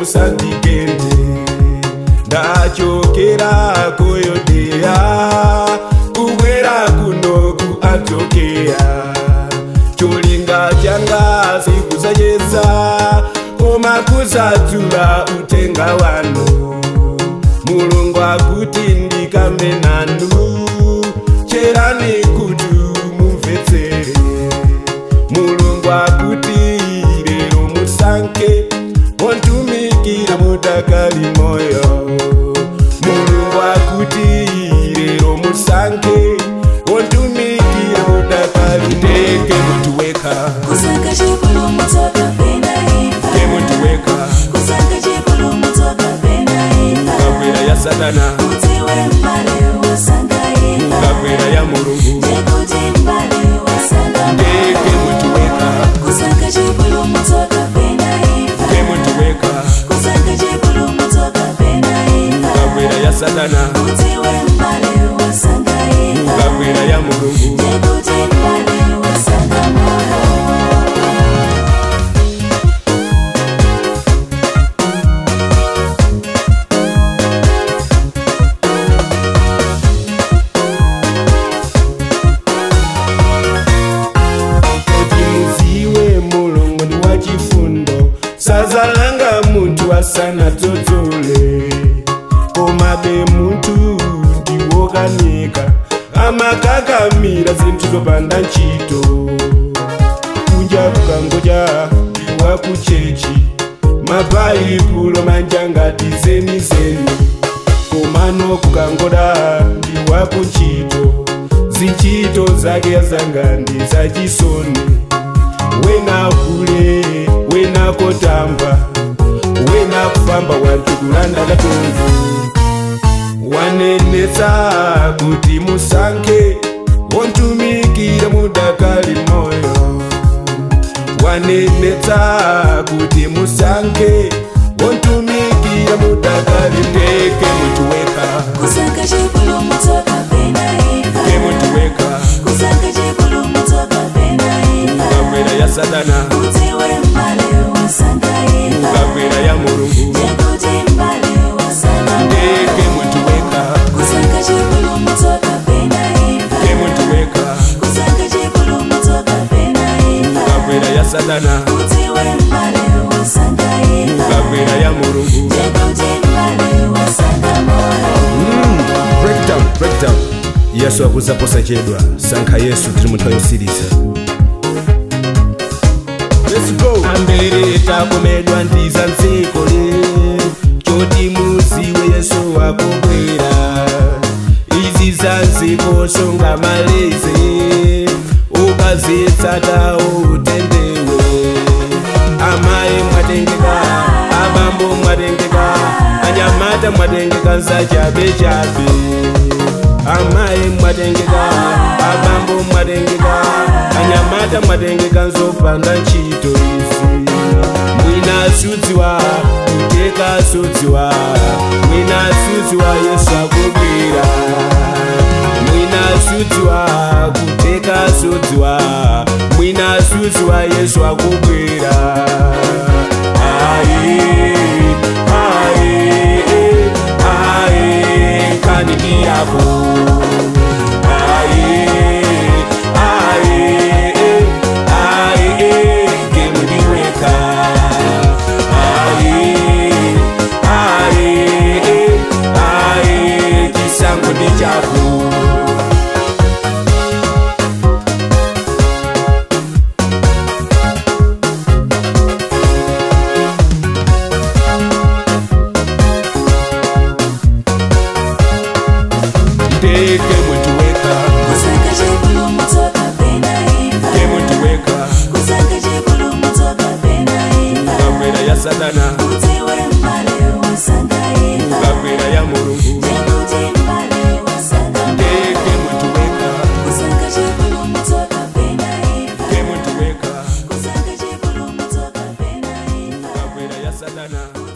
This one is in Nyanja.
musandigende ndachokera koyodeya kubwera kuno ku Antiokeya cholinga changa sikusacheza koma kusadzula utenga wanu Mulungu akuti ndikambe nanu cherani kuti mumvetsere Mulungu akuti lero musanke ontumikira mutakali moyo Mulungu akuti lero musanke ontumikira mutakali teke muntu weka kusanka chipulu mutoka pena imba ke muntu weka kusanka chipulu mutoka pena imba kabwera ya Satana utiwe mbale wasanga imba kabwera ya Mulungu jekuti mbale wasanga teke muntu weka kusanka chipulu mutoka pena imba ke muntu weka kusanka chipulu mutoka pena imba kabwera ya Satana utiwe mbale wasanga imba kabwera ya Mulungu jekuti mbale wasanga moyo sazalanga muntu asana totole komabe muntu ndiwokanika amakakamira zinthu zopanda ntchito kunja kukangoja ndiwa kuchechi mabhaibulo manja ngati zenizeni komano kukangoda ndiwa kuntchito zintchito zake zangandi zachisoni wena kule wena kotamba wena kufamba wantu kulanda katundu wanenetsa kuti musanke ontumikira mudakali moyo wanenetsa kuti musanke ontumikira mudakali teke muntu weka kusanka chipulu mutoka pena imba ke muntu weka kusanka chipulu mutoka pena imba kabwera ya Satana utiwe mbale wasanga imba kabwera ya Mulungu jekuti mbale wasanga teke muntu weka kusanka chipulu mutoka pena imba ke muntu weka kusanka chipulu mutoka pena imba kabwera ya Satana utiwe mbale wasanga imba kabwera ya Mulungu jekuti mbale wasanga moyo breakdown Yesu akuzaposa chedwa sankha Yesu tiri munthu yosiriza Let's go ambere takomedwa ndiza nziko le choti muziwe Yesu akubwera izi za nziko songa maleze ukazitsata utendewe amaye mwatengeka abambo mwatengeka anyamata mwatengeka nzachabechabe amaye mwatengeka abambo mwatengeka anyamata mwatengeka nzopanda ntchito izi mwina sudziwa kuteka sudziwa mwina sudziwa Yesu akubwera mwina sudziwa kuteka sudziwa mwina sudziwa Yesu akubwera kanini yako chisango ni chako teke muntu weka kusanka chipulu mutoka pena imba ke muntu weka kusanka chipulu mutoka pena imba kabwera ya Satana utiwe mbale wasanga imba kabwera ya Mulungu jekuti mbale wasanga teke muntu weka kusanka chipulu mutoka pena imba ke muntu weka kusanka chipulu mutoka pena imba kabwera ya Satana